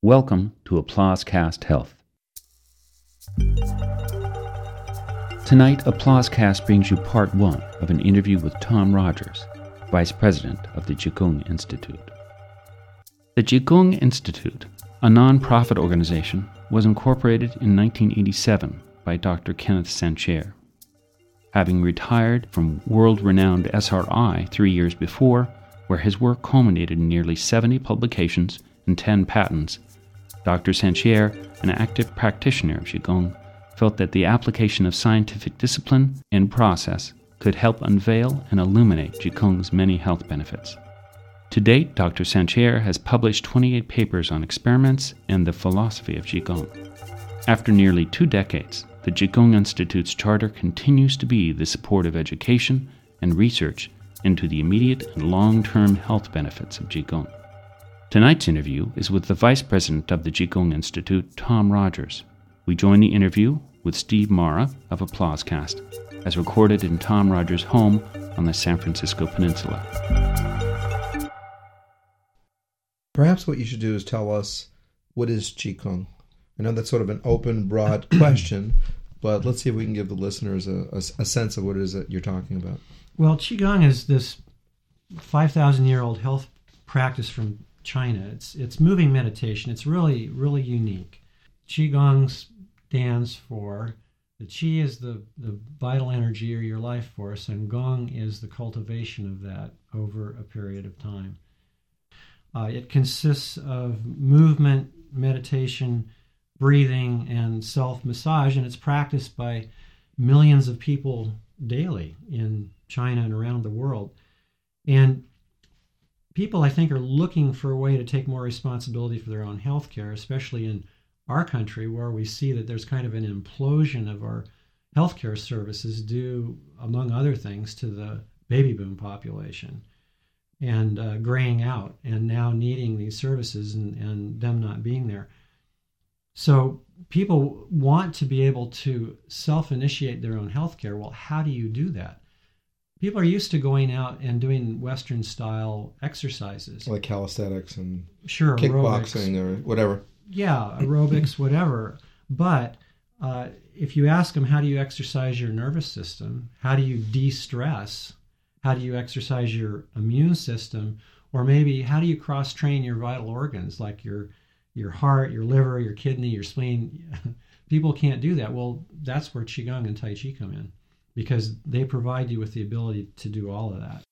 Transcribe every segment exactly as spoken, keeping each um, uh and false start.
Welcome to ApplauseCast Health. Tonight, ApplauseCast brings you part one of an interview with Tom Rogers, Vice President of the Qigong Institute. The Qigong Institute, a non-profit organization, was incorporated in nineteen eighty-seven by Doctor Kenneth Sancher. Having retired from world-renowned S R I three years before, where his work culminated in nearly seventy publications and ten patents, Doctor Sancher, an active practitioner of Qigong, felt that the application of scientific discipline and process could help unveil and illuminate Qigong's many health benefits. To date, Doctor Sancher has published twenty-eight papers on experiments and the philosophy of Qigong. After nearly two decades, the Qigong Institute's charter continues to be the support of education and research into the immediate and long-term health benefits of Qigong. Tonight's interview is with the Vice President of the Qigong Institute, Tom Rogers. We join the interview with Steve Mara of ApplauseCast, as recorded in Tom Rogers' home on the San Francisco Peninsula. Perhaps what you should do is tell us, what is Qigong? I know that's sort of an open, broad question, but let's see if we can give the listeners a, a, a sense of what it is that you're talking about. Well, Qigong is this five thousand year old health practice from China. It's it's moving meditation. It's really, really unique. Qigong stands for, the Qi is the, the vital energy or your life force, and Gong is the cultivation of that over a period of time. Uh, it consists of movement, meditation, breathing, and self-massage, and it's practiced by millions of people daily in China and around the world. And people, I think, are looking for a way to take more responsibility for their own health care, especially in our country, where we see that there's kind of an implosion of our healthcare services due, among other things, to the baby boom population and uh, graying out and now needing these services and, and them not being there. So people want to be able to self-initiate their own healthcare. Well, how do you do that? People are used to going out and doing Western-style exercises. Like calisthenics and sure, kickboxing or whatever. Yeah, aerobics, whatever. But uh, if you ask them, how do you exercise your nervous system? How do you de-stress? How do you exercise your immune system? Or maybe how do you cross-train your vital organs, like your your heart, your liver, your kidney, your spleen? People can't do that. Well, that's where Qigong and Tai Chi come in, because they provide you with the ability to do all of that.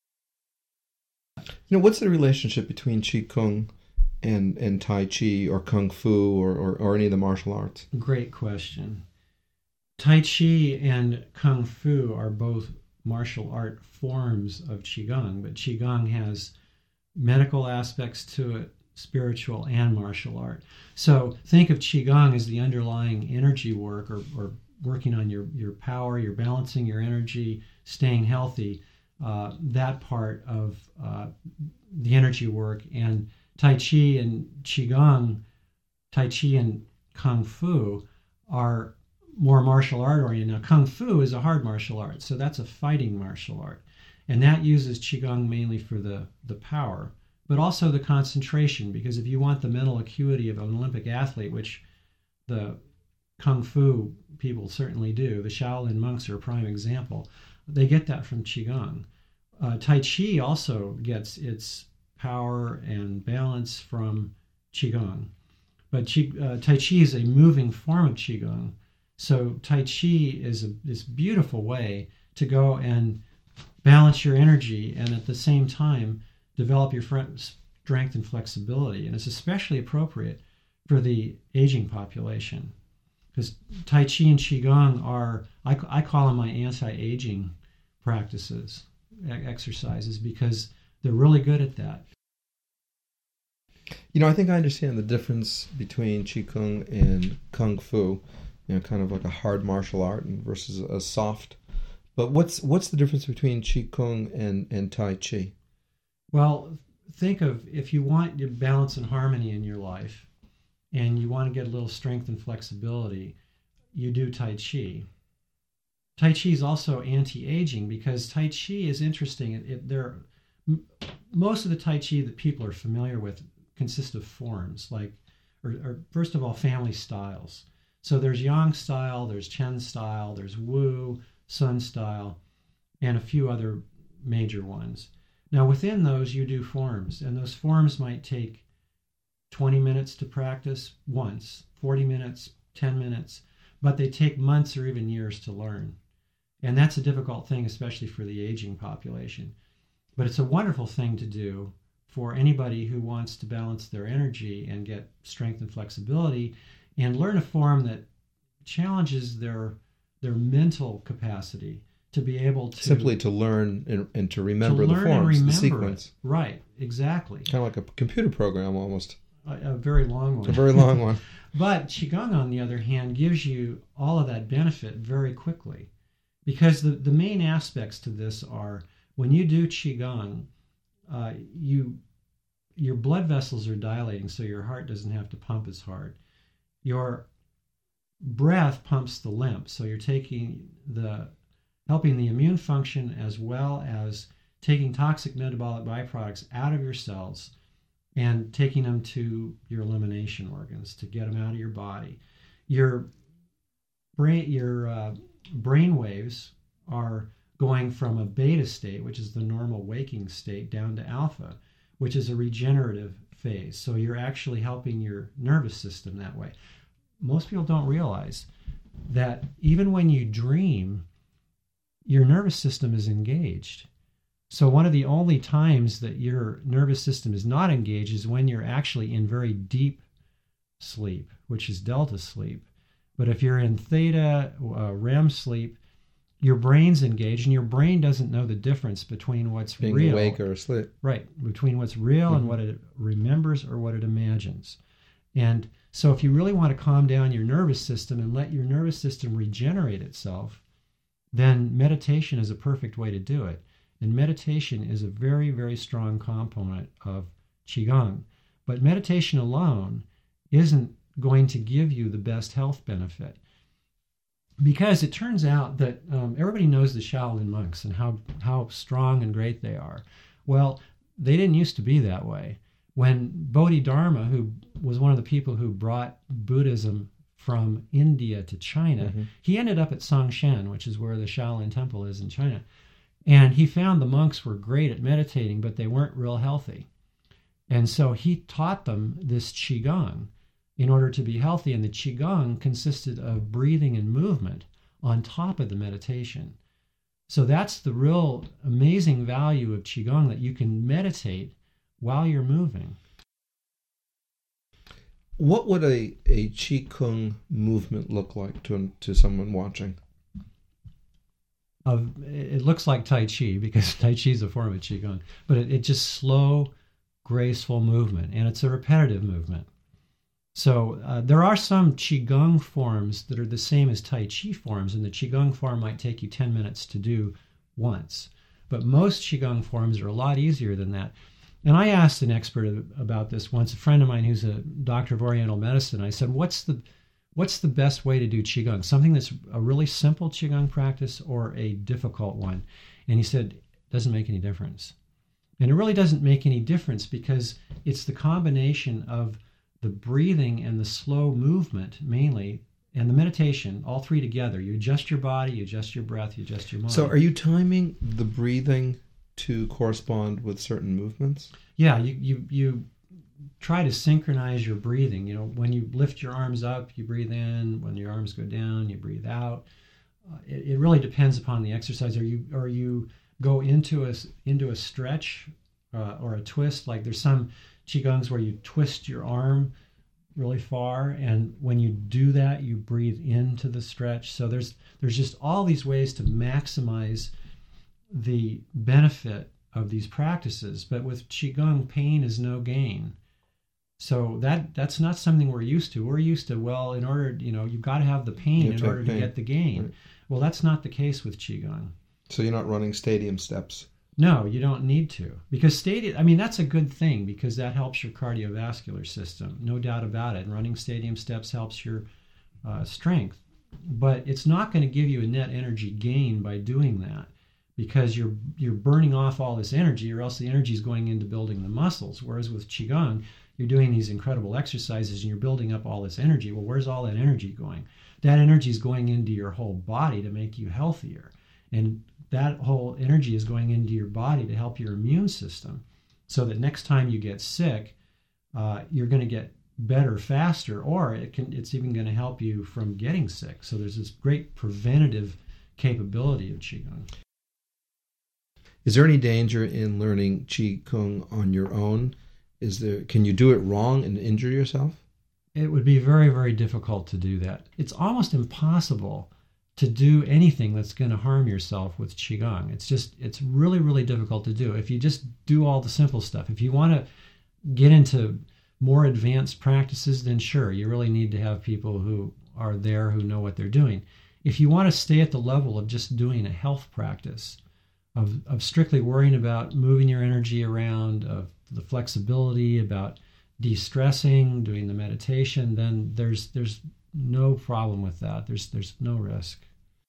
You know, what's the relationship between Qigong and, and Tai Chi or Kung Fu or, or, or any of the martial arts? Great question. Tai Chi and Kung Fu are both martial art forms of Qigong, but Qigong has medical aspects to it, spiritual and martial art. So think of Qigong as the underlying energy work, or, or working on your, your power, your balancing your energy, staying healthy, uh, that part of uh, the energy work. And Tai Chi and Qigong, Tai Chi and Kung Fu are more martial art oriented. Now, Kung Fu is a hard martial art, so that's a fighting martial art. And that uses Qigong mainly for the, the power, but also the concentration, because if you want the mental acuity of an Olympic athlete, which the Kung Fu people certainly do, the Shaolin monks are a prime example, they get that from Qigong. Uh, tai Chi also gets its power and balance from Qigong. But Qi, uh, Tai Chi is a moving form of Qigong. So Tai Chi is a, this beautiful way to go and balance your energy and at the same time develop your strength and flexibility. And it's especially appropriate for the aging population, because Tai Chi and Qigong are, I, I call them my anti-aging practices, exercises, because they're really good at that. You know, I think I understand the difference between Qigong and Kung Fu, you know, kind of like a hard martial art versus a soft. But what's what's the difference between Qigong and, and Tai Chi? Well, think of, if you want your balance and harmony in your life and you want to get a little strength and flexibility, you do Tai Chi. Tai Chi is also anti-aging, because Tai Chi is interesting. It, it, there, m- most of the Tai Chi that people are familiar with consist of forms, like or, or first of all, family styles. So there's Yang style, there's Chen style, there's Wu, Sun style, and a few other major ones. Now within those you do forms, and those forms might take twenty minutes to practice once, forty minutes, ten minutes, but they take months or even years to learn. And that's a difficult thing, especially for the aging population. But it's a wonderful thing to do for anybody who wants to balance their energy and get strength and flexibility and learn a form that challenges their their mental capacity to be able to... Simply to learn and, and to remember to the learn forms, and remember the sequence. It. Right, exactly. Kind of like a computer program almost. A, a very long one. A very long one. But Qigong, on the other hand, gives you all of that benefit very quickly. Because the, the main aspects to this are, when you do Qigong, uh, you your blood vessels are dilating, so your heart doesn't have to pump as hard. Your breath pumps the lymph, so you're taking the helping the immune function as well as taking toxic metabolic byproducts out of your cells and taking them to your elimination organs to get them out of your body. Your brain, your uh, brain waves are going from a beta state, which is the normal waking state, down to alpha, which is a regenerative phase. So you're actually helping your nervous system that way. Most people don't realize that even when you dream, your nervous system is engaged. So one of the only times that your nervous system is not engaged is when you're actually in very deep sleep, which is delta sleep. But if you're in theta, uh, R E M sleep, your brain's engaged, and your brain doesn't know the difference between what's Being real. awake or asleep. Right, between what's real mm-hmm. and what it remembers or what it imagines. And so if you really want to calm down your nervous system and let your nervous system regenerate itself, then meditation is a perfect way to do it. And meditation is a very, very strong component of Qigong. But meditation alone isn't going to give you the best health benefit. Because it turns out that um, everybody knows the Shaolin monks and how, how strong and great they are. Well, they didn't used to be that way. When Bodhidharma, who was one of the people who brought Buddhism from India to China, mm-hmm. he ended up at Songshan, which is where the Shaolin temple is in China. And he found the monks were great at meditating, but they weren't real healthy. And so he taught them this Qigong in order to be healthy. And the Qigong consisted of breathing and movement on top of the meditation. So that's the real amazing value of Qigong, that you can meditate while you're moving. What would a, a Qigong movement look like to, to someone watching? Of, it looks like Tai Chi, because Tai Chi is a form of Qigong, but it, it's just slow, graceful movement, and it's a repetitive movement. So uh, there are some Qigong forms that are the same as Tai Chi forms, and the Qigong form might take you ten minutes to do once. But most Qigong forms are a lot easier than that. And I asked an expert about this once, a friend of mine who's a doctor of Oriental medicine. I said, what's the what's the best way to do Qigong? Something that's a really simple Qigong practice or a difficult one? And he said, it doesn't make any difference. And it really doesn't make any difference because it's the combination of the breathing and the slow movement mainly, and the meditation, all three together. You adjust your body, you adjust your breath, you adjust your mind. So are you timing the breathing to correspond with certain movements? Yeah, you, you, you try to synchronize your breathing. You know, when you lift your arms up, you breathe in. When your arms go down, you breathe out. Uh, it, it really depends upon the exercise. Or you, or you go into a, into a stretch uh, or a twist. Like there's some Qigongs where you twist your arm really far, and when you do that, you breathe into the stretch. So there's there's just all these ways to maximize the benefit of these practices. But with Qigong, pain is no gain. So that that's not something we're used to. We're used to, well, in order, you know, you've got to have the pain in order to get the gain. Right. Well, that's not the case with Qigong. So you're not running stadium steps? No, you don't need to. Because stadium, I mean, that's a good thing because that helps your cardiovascular system, no doubt about it. And running stadium steps helps your uh, strength. But it's not going to give you a net energy gain by doing that, because you're you're burning off all this energy, or else the energy is going into building the muscles. Whereas with Qigong, you're doing these incredible exercises and you're building up all this energy. Well, where's all that energy going? That energy is going into your whole body to make you healthier. And that whole energy is going into your body to help your immune system so that next time you get sick, uh, you're going to get better faster, or it can, it's even going to help you from getting sick. So there's this great preventative capability of Qigong. Is there any danger in learning Qigong on your own? Is there, can you do it wrong and injure yourself? It would be very, very difficult to do that. It's almost impossible to do anything that's going to harm yourself with Qigong. It's just, it's really, really difficult to do. If you just do all the simple stuff, if you want to get into more advanced practices, then sure, you really need to have people who are there who know what they're doing. If you want to stay at the level of just doing a health practice, of, of strictly worrying about moving your energy around, of the flexibility, about de-stressing, doing the meditation, then there's there's no problem with that. There's there's no risk.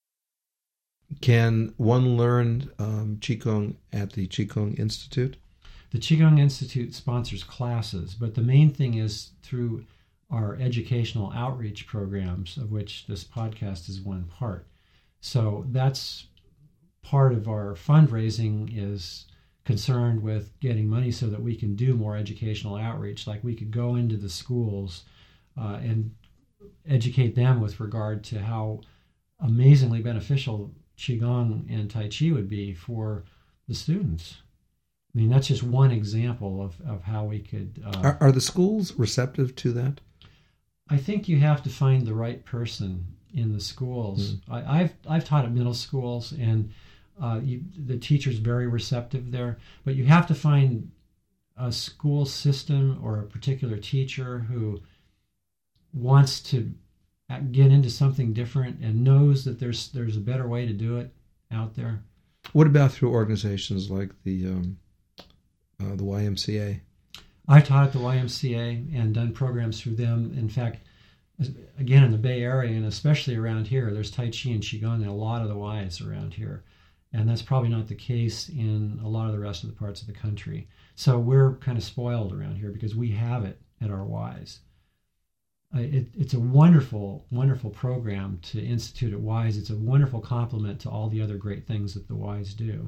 Can one learn um, Qigong at the Qigong Institute? The Qigong Institute sponsors classes, but the main thing is through our educational outreach programs, of which this podcast is one part. So that's part of our fundraising is concerned with getting money so that we can do more educational outreach. Like we could go into the schools uh, and educate them with regard to how amazingly beneficial Qigong and Tai Chi would be for the students. I mean, that's just one example of, of how we could... Uh, are, are the schools receptive to that? I think you have to find the right person in the schools. Mm. I, I've I've taught at middle schools, and uh, you, the teacher's very receptive there. But you have to find a school system or a particular teacher who wants to get into something different and knows that there's there's a better way to do it out there. What about through organizations like the um, uh, the Y M C A? I've taught at the Y M C A and done programs through them. In fact, again, in the Bay Area, and especially around here, there's Tai Chi and Qigong in a lot of the Ys around here. And that's probably not the case in a lot of the rest of the parts of the country. So we're kind of spoiled around here because we have it at our Ys. Uh, it, it's a wonderful, wonderful program to institute at Ys. It's a wonderful complement to all the other great things that the Ys do.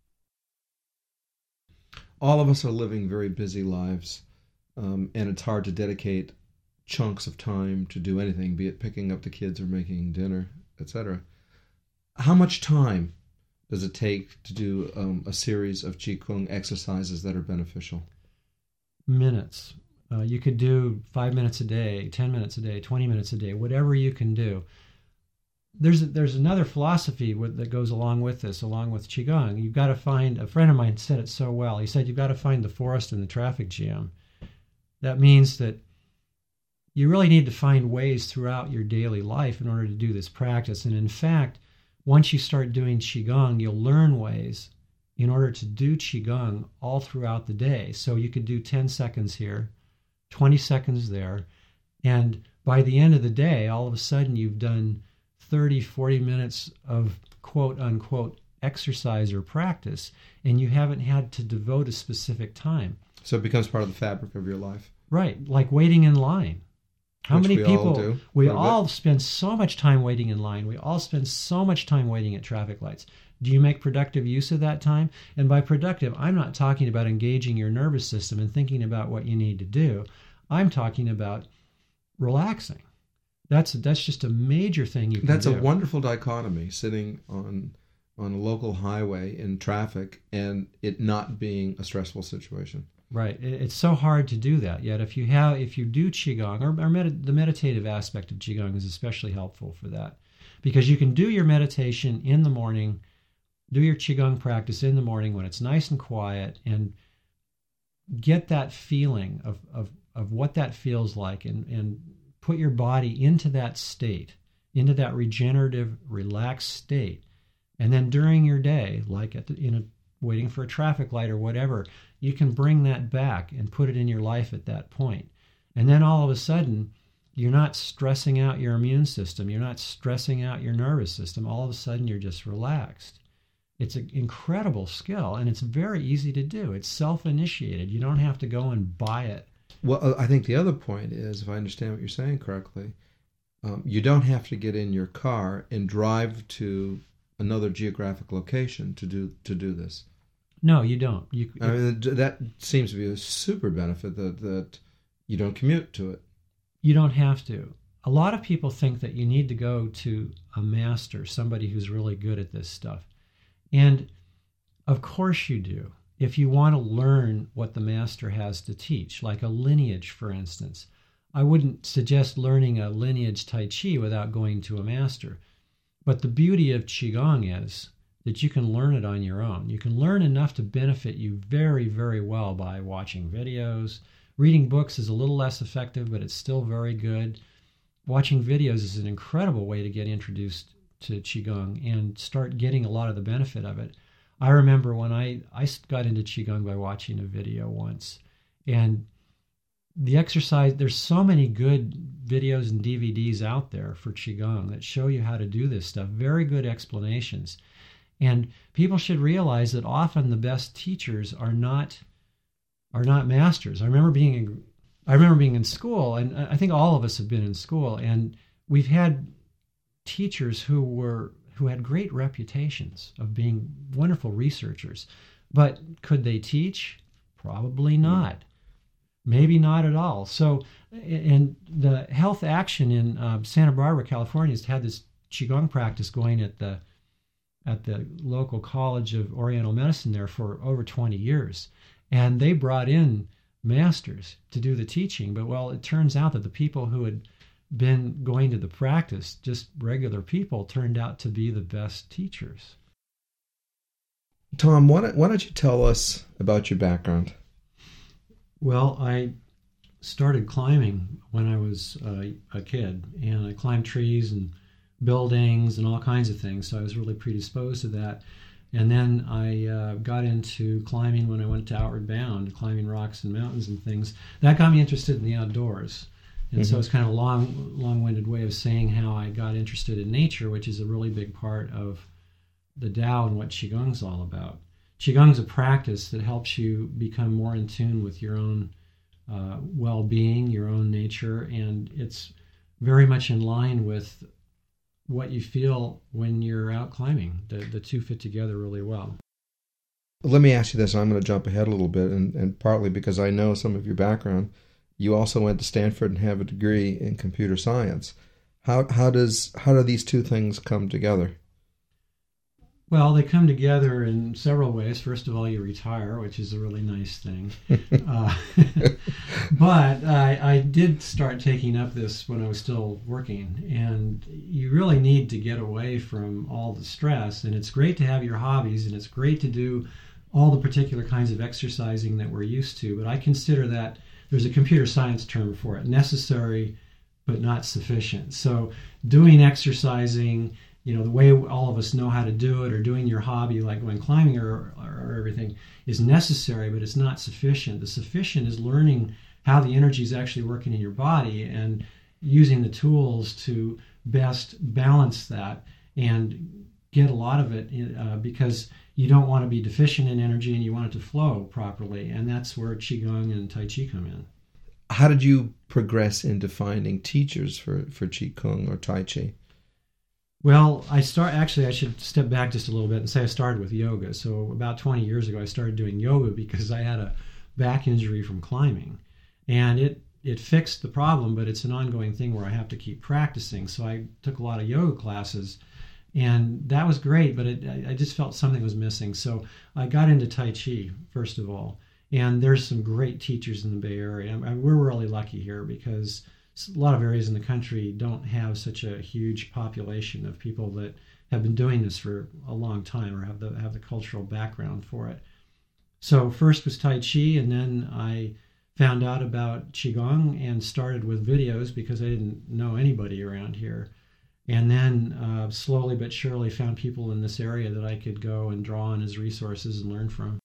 All of us are living very busy lives, um, and it's hard to dedicate chunks of time to do anything, be it picking up the kids or making dinner, et cetera. How much time does it take to do um, a series of Qigong exercises that are beneficial? Minutes. Uh, you could do five minutes a day, ten minutes a day, twenty minutes a day, whatever you can do. There's there's another philosophy with, that goes along with this, along with Qigong. You've got to find, a friend of mine said it so well. He said you've got to find the forest in the traffic jam. That means that you really need to find ways throughout your daily life in order to do this practice. And in fact, once you start doing Qigong, you'll learn ways in order to do Qigong all throughout the day. So you could do ten seconds here, twenty seconds there, and by the end of the day, all of a sudden you've done thirty, forty minutes of quote-unquote exercise or practice, and you haven't had to devote a specific time. So it becomes part of the fabric of your life. Right, like waiting in line. How Which many we people... all do, we all spend so much time waiting in line. We all spend so much time waiting at traffic lights. Do you make productive use of that time? And by productive, I'm not talking about engaging your nervous system and thinking about what you need to do. I'm talking about relaxing. That's that's just a major thing you can That's do. a wonderful dichotomy, sitting on on a local highway in traffic and it not being a stressful situation. Right. It, it's so hard to do that. Yet if you have if you do Qigong, or, or med- the meditative aspect of Qigong is especially helpful for that. Because you can do your meditation in the morning, do your Qigong practice in the morning when it's nice and quiet, and get that feeling of, of, of what that feels like, and, and put your body into that state, into that regenerative, relaxed state. And then during your day, like at the, in a, waiting for a traffic light or whatever, you can bring that back and put it in your life at that point. And then all of a sudden, you're not stressing out your immune system. You're not stressing out your nervous system. All of a sudden, you're just relaxed. It's an incredible skill, and it's very easy to do. It's self-initiated. You don't have to go and buy it Well, I think the other point is, if I understand what you're saying correctly, um, you don't have to get in your car and drive to another geographic location to do to do this. No, you don't. You, I mean, that seems to be a super benefit that that you don't commute to it. You don't have to. A lot of people think that you need to go to a master, somebody who's really good at this stuff. And of course you do. If you want to learn what the master has to teach, like a lineage, for instance, I wouldn't suggest learning a lineage Tai Chi without going to a master. But the beauty of Qigong is that you can learn it on your own. You can learn enough to benefit you very, very well by watching videos. Reading books is a little less effective, but it's still very good. Watching videos is an incredible way to get introduced to Qigong and start getting a lot of the benefit of it. I remember when I, I got into Qigong by watching a video once, and the exercise, there's so many good videos and D V Ds out there for Qigong that show you how to do this stuff, very good explanations. And people should realize that often the best teachers are not are not masters. I remember being in, I remember being in school, and I think all of us have been in school, and we've had teachers who were who had great reputations of being wonderful researchers. But could they teach? Probably not. Maybe not at all. So, and the Health Action in uh, Santa Barbara, California, has had this Qigong practice going at the at the local College of Oriental Medicine there for over twenty years. And they brought in masters to do the teaching. But, well, it turns out that the people who had been going to the practice, just regular people, turned out to be the best teachers. Tom, why don't, why don't you tell us about your background? Well, I started climbing when I was uh, a kid, and I climbed trees and buildings and all kinds of things, so I was really predisposed to that. And then I uh, got into climbing when I went to Outward Bound, climbing rocks and mountains and things. That got me interested in the outdoors. And mm-hmm. so it's kind of a long, long-winded way of saying how I got interested in nature, which is a really big part of the Tao and what Qigong's all about. Qigong's a practice that helps you become more in tune with your own uh, well-being, your own nature, and it's very much in line with what you feel when you're out climbing. The, the two fit together really well. Let me ask you this, and I'm going to jump ahead a little bit, and, and partly because I know some of your background. You also went to Stanford and have a degree in computer science. How how does how do these two things come together? Well, they come together in several ways. First of all, you retire, which is a really nice thing. uh, but I, I did start taking up this when I was still working, and you really need to get away from all the stress. And it's great to have your hobbies, and it's great to do all the particular kinds of exercising that we're used to. But I consider that, there's a computer science term for it, necessary but not sufficient. So doing exercising, you know, the way all of us know how to do it, or doing your hobby like going climbing or, or, or everything, is necessary, but it's not sufficient. The sufficient is learning how the energy is actually working in your body and using the tools to best balance that and get a lot of it in, uh, because you don't want to be deficient in energy and you want it to flow properly. And that's where Qigong and Tai Chi come in. How did you progress into finding teachers for, for Qigong or Tai Chi? Well, I start actually I should step back just a little bit and say I started with yoga. So about twenty years ago I started doing yoga because I had a back injury from climbing. And it it fixed the problem, but it's an ongoing thing where I have to keep practicing. So I took a lot of yoga classes, and that was great, but it, I just felt something was missing. So I got into Tai Chi, first of all. And there's some great teachers in the Bay Area. I mean, we're really lucky here because a lot of areas in the country don't have such a huge population of people that have been doing this for a long time or have the have the cultural background for it. So first was Tai Chi, and then I found out about Qigong and started with videos because I didn't know anybody around here. And then uh, slowly but surely found people in this area that I could go and draw on as resources and learn from.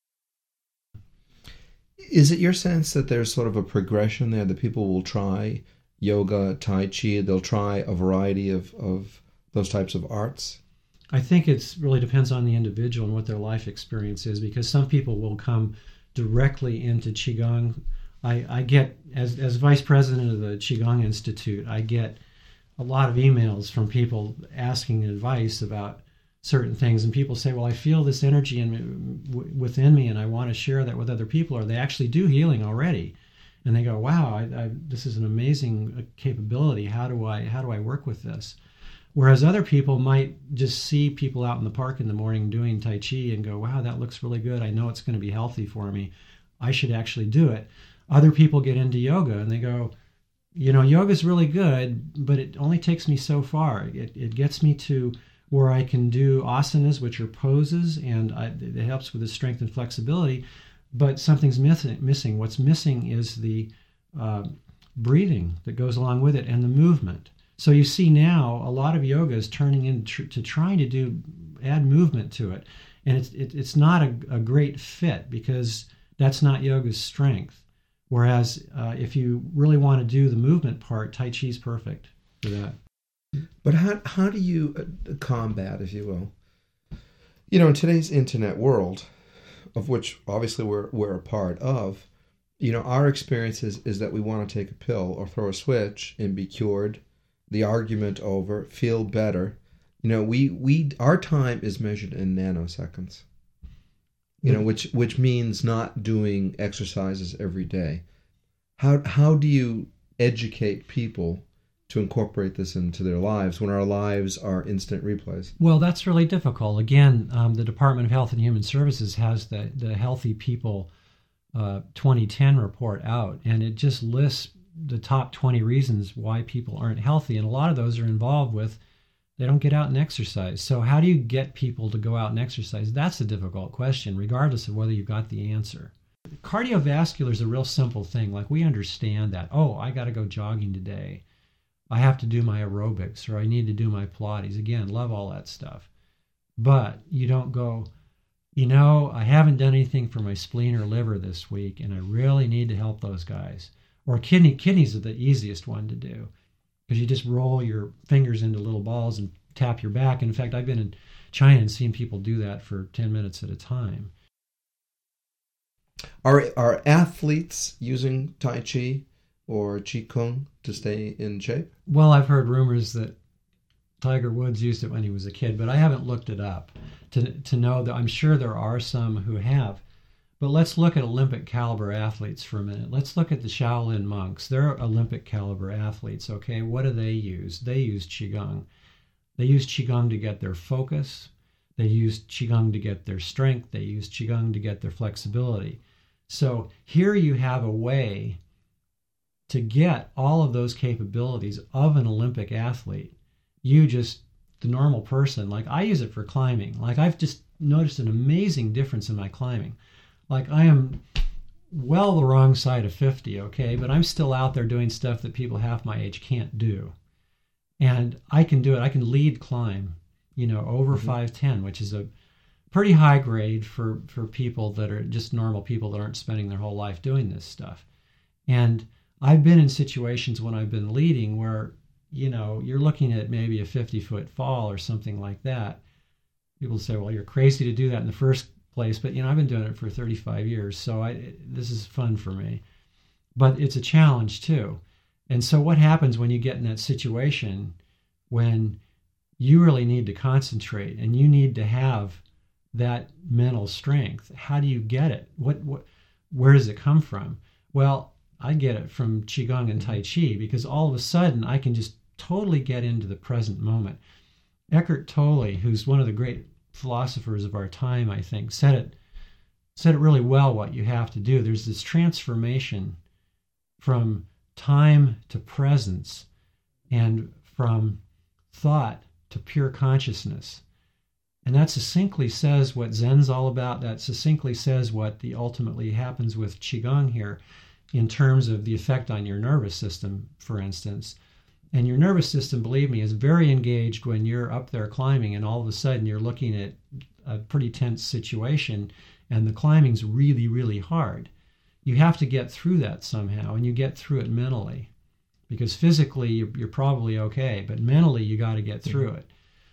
Is it your sense that there's sort of a progression there, that people will try yoga, Tai Chi, they'll try a variety of, of those types of arts? I think it really depends on the individual and what their life experience is, because some people will come directly into Qigong I, I get, as, as vice president of the Qigong Institute, I get a lot of emails from people asking advice about certain things. And people say, well, I feel this energy in, w- within me and I want to share that with other people. Or they actually do healing already. And they go, wow, I, I, this is an amazing capability. How do I, how do I work with this? Whereas other people might just see people out in the park in the morning doing Tai Chi and go, wow, that looks really good. I know it's going to be healthy for me. I should actually do it. Other people get into yoga and they go, you know, yoga's really good, but it only takes me so far. It, it gets me to where I can do asanas, which are poses, and I, it helps with the strength and flexibility, but something's missing. missing. What's missing is the uh, breathing that goes along with it and the movement. So you see now a lot of yoga is turning into tr- trying to do add movement to it, and it's it, it's not a, a great fit because that's not yoga's strength. Whereas uh, if you really want to do the movement part, Tai Chi's perfect for that. But how how do you uh, combat, if you will, you know, in today's internet world, of which obviously we're we're a part of, you know, our experience is, is that we want to take a pill or throw a switch and be cured. The argument over, feel better. You know, we, we our time is measured in nanoseconds. You know, which which means not doing exercises every day. How how do you educate people to incorporate this into their lives when our lives are instant replays? Well, that's really difficult. Again, um, the Department of Health and Human Services has the the Healthy People uh, twenty ten report out, and it just lists the top twenty reasons why people aren't healthy, and a lot of those are involved with they don't get out and exercise. So how do you get people to go out and exercise? That's a difficult question, regardless of whether you got the answer. Cardiovascular is a real simple thing. Like, we understand that, oh, I got to go jogging today. I have to do my aerobics, or I need to do my Pilates. Again, love all that stuff. But you don't go, you know, I haven't done anything for my spleen or liver this week, and I really need to help those guys. Or kidney kidneys are the easiest one to do, because you just roll your fingers into little balls and tap your back. And in fact, I've been in China and seen people do that for ten minutes at a time. Are are athletes using Tai Chi or Qigong to stay in shape? Well, I've heard rumors that Tiger Woods used it when he was a kid, but I haven't looked it up to to know that. I'm sure there are some who have. But let's look at Olympic caliber athletes for a minute. Let's look at the Shaolin monks. They're Olympic caliber athletes, okay? What do they use? They use Qigong. They use Qigong to get their focus. They use Qigong to get their strength. They use Qigong to get their flexibility. So here you have a way to get all of those capabilities of an Olympic athlete. You just, the normal person, like I use it for climbing. Like I've just noticed an amazing difference in my climbing. Like I am well the wrong side of fifty, okay, but I'm still out there doing stuff that people half my age can't do. And I can do it. I can lead climb, you know, over mm-hmm. five ten, which is a pretty high grade for, for people that are just normal people that aren't spending their whole life doing this stuff. And I've been in situations when I've been leading where, you know, you're looking at maybe a fifty-foot fall or something like that. People say, well, you're crazy to do that in the first place, but you know, I've been doing it for thirty-five years, so I this is fun for me. But it's a challenge too. And so what happens when you get in that situation when you really need to concentrate and you need to have that mental strength? How do you get it? What what where does it come from? Well, I get it from Qigong and Tai Chi, because all of a sudden I can just totally get into the present moment. Eckhart Tolle, who's one of the great philosophers of our time, I think, said it said it really well what you have to do. There's this transformation from time to presence and from thought to pure consciousness. And that succinctly says what Zen's all about. That succinctly says what the ultimately happens with Qigong here in terms of the effect on your nervous system, for instance. And your nervous system, believe me, is very engaged when you're up there climbing and all of a sudden you're looking at a pretty tense situation and the climbing's really, really hard. You have to get through that somehow, and you get through it mentally, because physically you're, you're probably okay, but mentally you got to get through mm-hmm. it.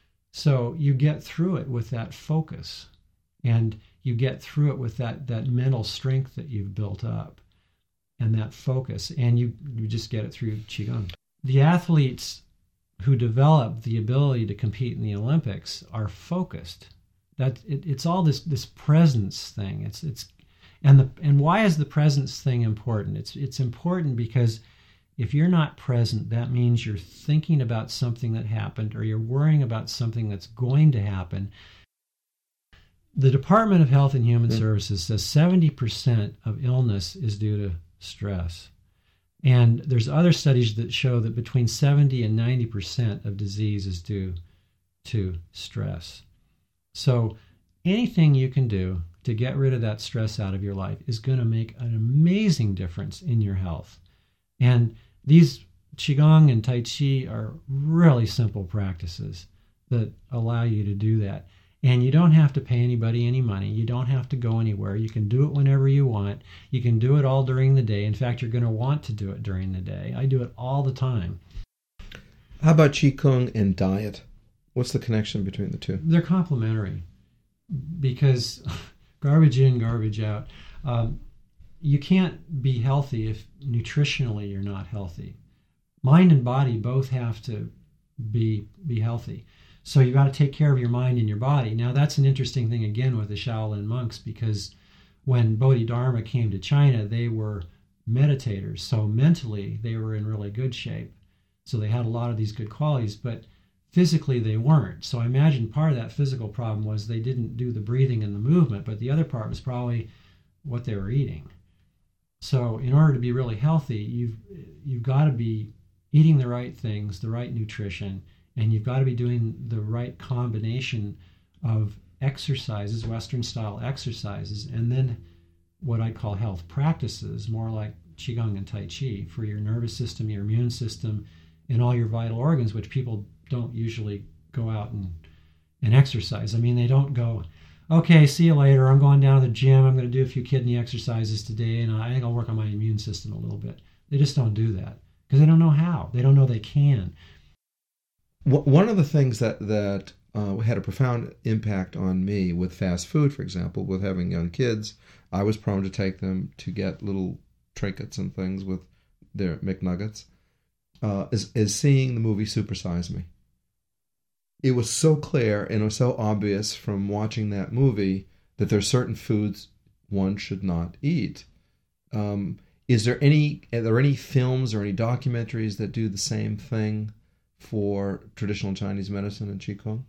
So you get through it with that focus, and you get through it with that, that mental strength that you've built up. and that focus, and you, you just get it through Qigong. The athletes who develop the ability to compete in the Olympics are focused. That it, it's all this this presence thing. It's it's and the and why is the presence thing important? It's it's important because if you're not present, that means you're thinking about something that happened, or you're worrying about something that's going to happen. The Department of Health and Human mm-hmm. Services says seventy percent of illness is due to stress. And there's other studies that show that between seventy and ninety percent of disease is due to stress. So anything you can do to get rid of that stress out of your life is going to make an amazing difference in your health. And these Qigong and Tai Chi are really simple practices that allow you to do that. And you don't have to pay anybody any money. You don't have to go anywhere. You can do it whenever you want. You can do it all during the day. In fact, you're going to want to do it during the day. I do it all the time. How about Qigong and diet? What's the connection between the two? They're complementary because garbage in, garbage out. Um, you can't be healthy if nutritionally you're not healthy. Mind and body both have to be be healthy. So you've got to take care of your mind and your body. Now, that's an interesting thing, again, with the Shaolin monks, because when Bodhidharma came to China, they were meditators. So mentally, they were in really good shape. So they had a lot of these good qualities, but physically they weren't. So I imagine part of that physical problem was they didn't do the breathing and the movement, but the other part was probably what they were eating. So in order to be really healthy, you've you've got to be eating the right things, the right nutrition, and you've got to be doing the right combination of exercises, Western-style exercises, and then what I call health practices, more like Qigong and Tai Chi, for your nervous system, your immune system, and all your vital organs, which people don't usually go out and, and exercise. I mean, they don't go, okay, see you later, I'm going down to the gym, I'm going to do a few kidney exercises today, and I think I'll work on my immune system a little bit. They just don't do that because they don't know how. They don't know they can. One of the things that, that uh, had a profound impact on me with fast food, for example, with having young kids, I was prone to take them to get little trinkets and things with their McNuggets, uh, is, is seeing the movie Super Size Me. It was so clear and it was so obvious from watching that movie that there are certain foods one should not eat. Um, is there any, are there any films or any documentaries that do the same thing for traditional Chinese medicine and Qigong?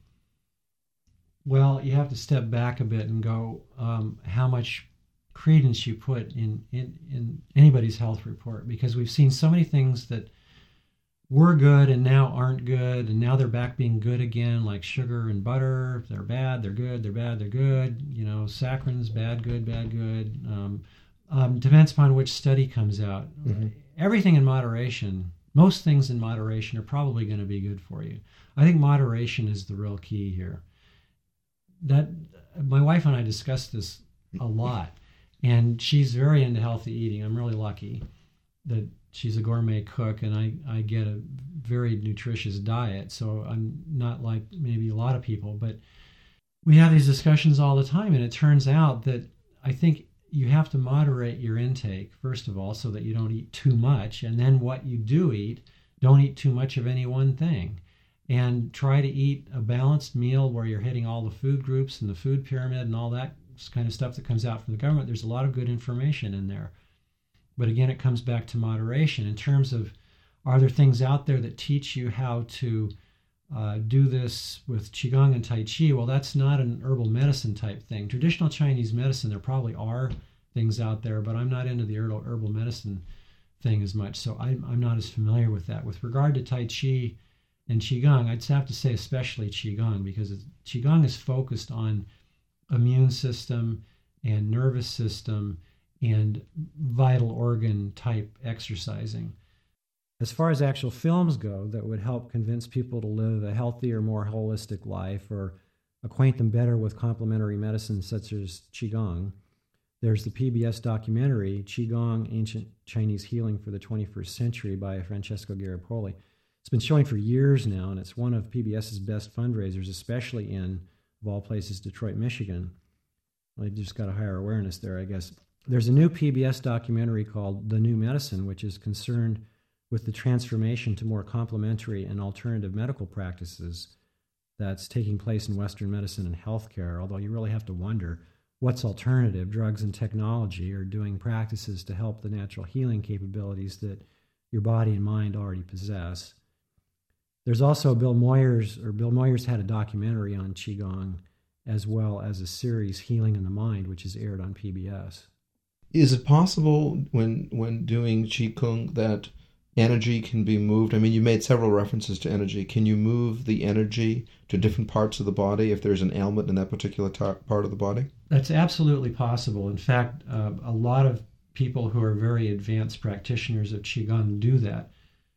Well, you have to step back a bit and go um, how much credence you put in, in, in anybody's health report, because we've seen so many things that were good and now aren't good, and now they're back being good again, like sugar and butter. They're bad, they're good, they're bad, they're good. You know, saccharides, bad, good, bad, good. Um, um, depends upon which study comes out. Mm-hmm. Everything in moderation. Most things in moderation are probably going to be good for you. I think moderation is the real key here. That my wife and I discussed this a lot, and she's very into healthy eating. I'm really lucky that she's a gourmet cook, and I, I get a very nutritious diet, so I'm not like maybe a lot of people, but we have these discussions all the time, and it turns out that I think you have to moderate your intake, first of all, so that you don't eat too much. And then what you do eat, don't eat too much of any one thing. And try to eat a balanced meal where you're hitting all the food groups and the food pyramid and all that kind of stuff that comes out from the government. There's a lot of good information in there. But again, it comes back to moderation. In terms of, are there things out there that teach you how to Uh, do this with Qigong and Tai Chi? Well, that's not an herbal medicine type thing. Traditional Chinese medicine, there probably are things out there, but I'm not into the herbal, herbal medicine thing as much, so I'm, I'm not as familiar with that. With regard to Tai Chi and Qigong, I'd have to say especially Qigong, because it's, Qigong is focused on immune system and nervous system and vital organ type exercising. As far as actual films go that would help convince people to live a healthier, more holistic life or acquaint them better with complementary medicines such as Qigong, there's the P B S documentary, Qigong, Ancient Chinese Healing for the twenty-first Century by Francesco Garipoli. It's been showing for years now, and it's one of PBS's best fundraisers, especially in, of all places, Detroit, Michigan. Well, they just got a higher awareness there, I guess. There's a new P B S documentary called The New Medicine, which is concerned with the transformation to more complementary and alternative medical practices that's taking place in Western medicine and healthcare, although you really have to wonder what's alternative. Drugs and technology are doing practices to help the natural healing capabilities that your body and mind already possess. There's also Bill Moyers, or Bill Moyers had a documentary on Qigong, as well as a series, Healing in the Mind, which is aired on P B S. Is it possible when when doing Qigong that energy can be moved? I mean, you made several references to energy. Can you move the energy to different parts of the body if there's an ailment in that particular tar- part of the body? That's absolutely possible. In fact, uh, a lot of people who are very advanced practitioners of Qigong do that.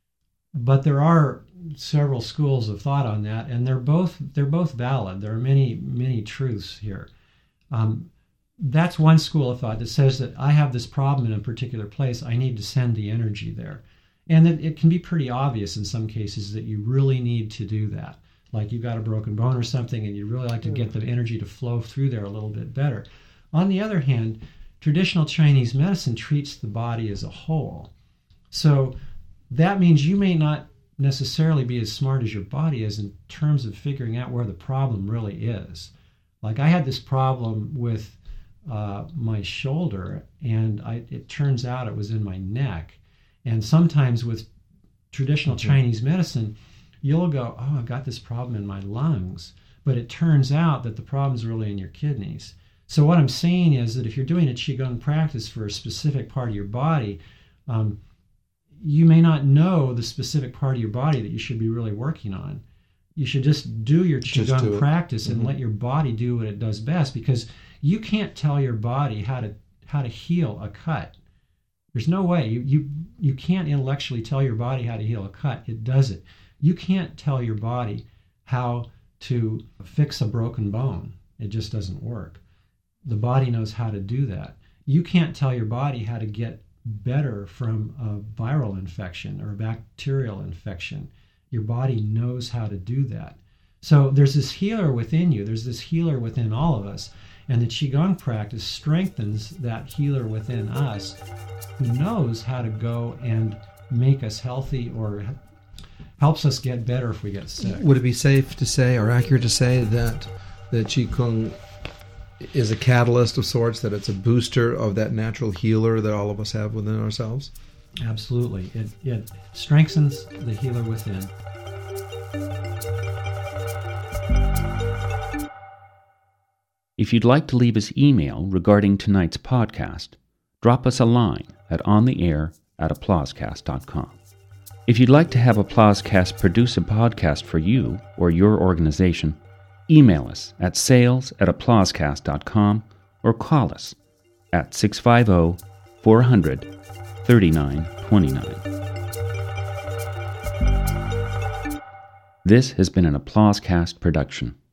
But there are several schools of thought on that, and they're both they're both valid. There are many, many truths here. Um, that's one school of thought that says that I have this problem in a particular place, I need to send the energy there. And it, it can be pretty obvious in some cases that you really need to do that. Like you've got a broken bone or something and you'd really like to get the energy to flow through there a little bit better. On the other hand, traditional Chinese medicine treats the body as a whole. So that means you may not necessarily be as smart as your body is in terms of figuring out where the problem really is. Like I had this problem with uh, my shoulder, and I, it turns out it was in my neck. And sometimes with traditional mm-hmm. Chinese medicine, you'll go, oh, I've got this problem in my lungs. But it turns out that the problem's really in your kidneys. So what I'm saying is that if you're doing a Qigong practice for a specific part of your body, um, you may not know the specific part of your body that you should be really working on. You should just do your Qigong do practice and mm-hmm. let your body do what it does best, because you can't tell your body how to how to heal a cut. There's no way. You, you, you can't intellectually tell your body how to heal a cut. It does it. You can't tell your body how to fix a broken bone. It just doesn't work. The body knows how to do that. You can't tell your body how to get better from a viral infection or a bacterial infection. Your body knows how to do that. So there's this healer within you. There's this healer within all of us. And the Qigong practice strengthens that healer within us who knows how to go and make us healthy or helps us get better if we get sick. Would it be safe to say or accurate to say that the Qigong is a catalyst of sorts, that it's a booster of that natural healer that all of us have within ourselves? Absolutely. It, it strengthens the healer within. If you'd like to leave us email regarding tonight's podcast, drop us a line at ontheair at applausecast dot com. If you'd like to have Applausecast produce a podcast for you or your organization, email us at sales at applausecast dot com or call us at six five zero, four hundred, thirty-nine twenty-nine. This has been an Applausecast production.